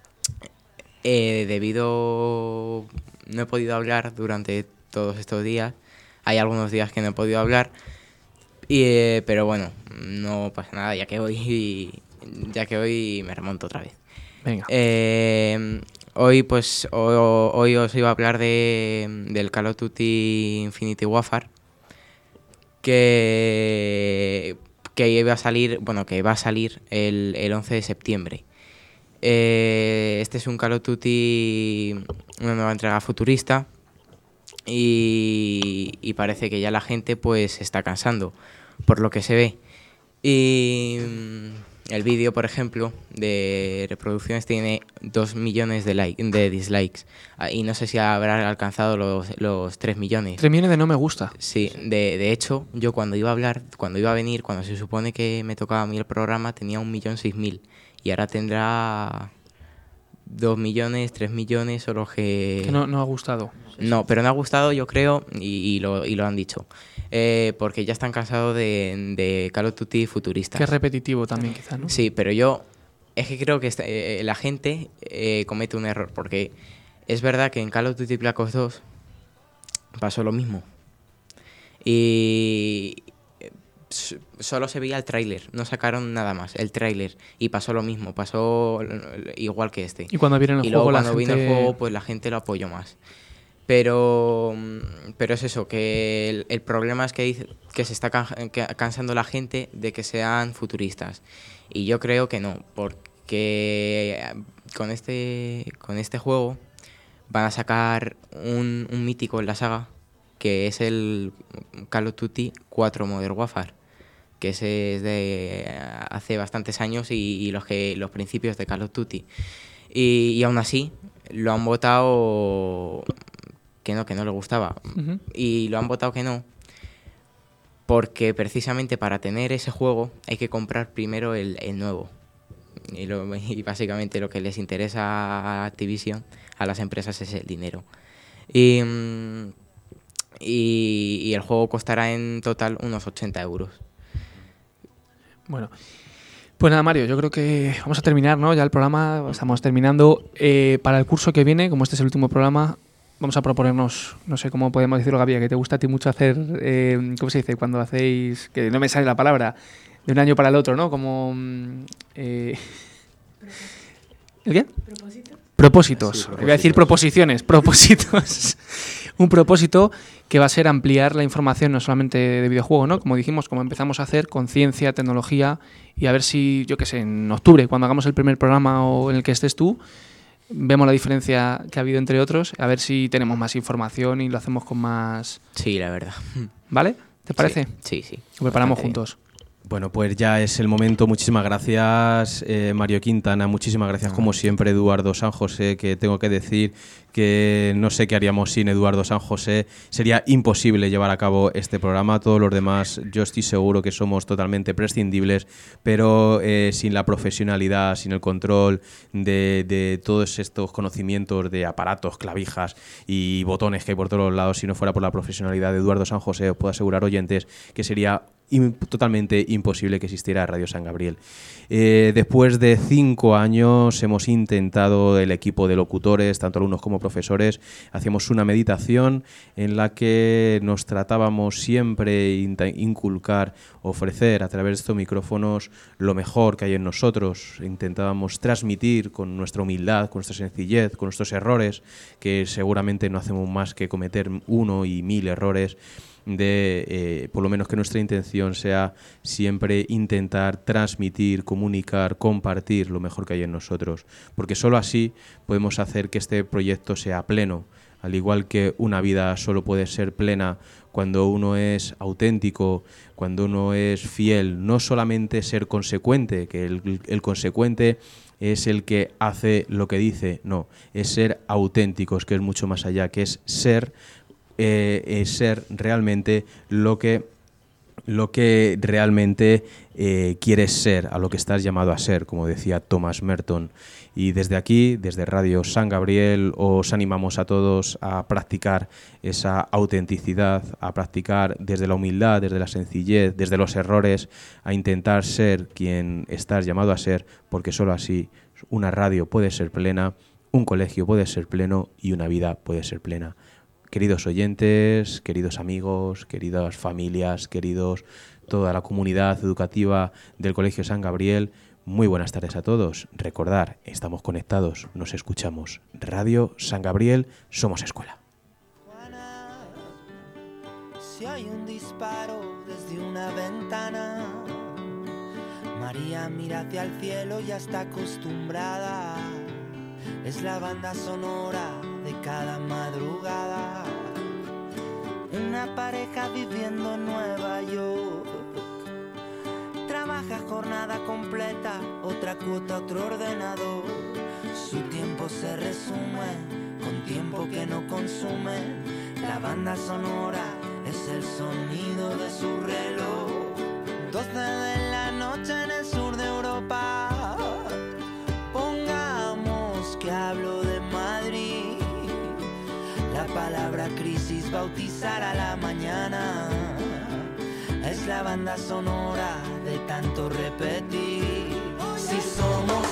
Q: debido... no he podido hablar durante todos estos días, hay algunos días que no he podido hablar, pero bueno, no pasa nada, ya que hoy me remonto otra vez.
P: Venga.
Q: Hoy os iba a hablar del Call of Duty Infinity Warfare, que iba a salir, bueno, que va a salir el 11 de septiembre. Este es un Call of Duty, una nueva entrega futurista, y parece que ya la gente pues se está cansando, por lo que se ve. Y el vídeo, por ejemplo, de reproducciones tiene 2 millones de dislikes. Y no sé si habrá alcanzado los 3 millones.
P: 3 millones de no me gusta.
Q: Sí, de hecho, yo cuando iba a hablar, cuando iba a venir, cuando se supone que me tocaba a mí el programa, tenía 1.006.000. Y ahora tendrá 2 millones, 3 millones, solo que
P: no ha gustado.
Q: No, pero no ha gustado, yo creo, y lo han dicho. Porque ya están cansados de Call of Duty futuristas.
P: Que es repetitivo también, quizá, ¿no?
Q: Sí, pero yo es que creo que la gente comete un error, porque es verdad que en Call of Duty Black Ops 2 pasó lo mismo. Y solo se veía el tráiler, no sacaron nada más, el tráiler, y pasó lo mismo, pasó igual que este.
P: Y cuando viene el
Q: luego
P: juego,
Q: cuando vino el juego, pues la gente lo apoyó más. Pero es eso, que el problema es que se está cansando la gente de que sean futuristas. Y yo creo que no, porque con este juego van a sacar un mítico en la saga, que es el Call of Duty 4 Modern Warfare, que ese es de hace bastantes años y los principios de Call of Duty. Y aún así lo han votado que no le gustaba.
P: Ujú.
Q: Y lo han votado que no, porque precisamente para tener ese juego hay que comprar primero el nuevo. Y básicamente lo que les interesa a Activision, a las empresas, es el dinero. Y el juego costará en total unos 80 euros.
P: Bueno, pues nada, Mario, yo creo que vamos a terminar, ¿no? Ya el programa, estamos terminando. Para el curso que viene, como este es el último programa, vamos a proponernos, no sé cómo podemos decirlo, Gabriel, que te gusta a ti mucho hacer, ¿cómo se dice? Cuando hacéis, que no me sale la palabra, de un año para el otro, ¿no? Como... ¿El qué? Propósitos.
B: Sí,
P: Voy a decir proposiciones, propósitos. Un propósito que va a ser ampliar la información no solamente de videojuego, ¿no? Como dijimos, como empezamos a hacer, con ciencia, tecnología, y a ver si, yo qué sé, en octubre, cuando hagamos el primer programa o en el que estés tú, vemos la diferencia que ha habido entre otros, a ver si tenemos más información y lo hacemos con más...
Q: Sí, la verdad.
P: ¿Vale? ¿Te parece?
Q: Sí, sí.
P: Lo preparamos
Q: Bastante
P: juntos.
B: Bueno, pues ya es el momento. Muchísimas gracias, Mario Quintana. Muchísimas gracias, como siempre, Eduardo San José, que tengo que decir que no sé qué haríamos sin Eduardo San José. Sería imposible llevar a cabo este programa. Todos los demás, yo estoy seguro que somos totalmente prescindibles, pero sin la profesionalidad, sin el control de todos estos conocimientos de aparatos, clavijas y botones que hay por todos los lados, si no fuera por la profesionalidad de Eduardo San José, os puedo asegurar, oyentes, que sería totalmente imposible que existiera Radio San Gabriel. Después de 5 años hemos intentado, el equipo de locutores, tanto alumnos como profesores, hacíamos una meditación en la que nos tratábamos siempre inculcar, ofrecer a través de estos micrófonos lo mejor que hay en nosotros. Intentábamos transmitir con nuestra humildad, con nuestra sencillez, con nuestros errores, que seguramente no hacemos más que cometer 1 y 1000 errores. por lo menos que nuestra intención sea siempre intentar transmitir, comunicar, compartir lo mejor que hay en nosotros, porque solo así podemos hacer que este proyecto sea pleno, al igual que una vida solo puede ser plena cuando uno es auténtico, cuando uno es fiel, no solamente ser consecuente, que el consecuente es el que hace lo que dice, no, es ser auténticos, que es mucho más allá, que es ser realmente lo que realmente quieres ser, a lo que estás llamado a ser, como decía Thomas Merton. Y desde aquí, desde Radio San Gabriel, os animamos a todos a practicar esa autenticidad, a practicar desde la humildad, desde la sencillez, desde los errores, a intentar ser quien estás llamado a ser, porque solo así una radio puede ser plena, un colegio puede ser pleno y una vida puede ser plena. Queridos oyentes, queridos amigos, queridas familias, queridos toda la comunidad educativa del Colegio San Gabriel, muy buenas tardes a todos. Recordar, estamos conectados, nos escuchamos. Radio San Gabriel, somos escuela.
I: Si hay un disparo desde una ventana, María mira hacia el cielo y ya está acostumbrada. Es la banda sonora de cada madrugada. Una pareja viviendo en Nueva York, trabaja jornada completa, otra cuota, otro ordenador. Su tiempo se resume con tiempo que no consume. La banda sonora es el sonido de su reloj. 12 de la noche en el sur de Europa. Pongamos que hablo de Madrid. La palabra crisis bautizará la mañana. Es la banda sonora de tanto repetir. Si somos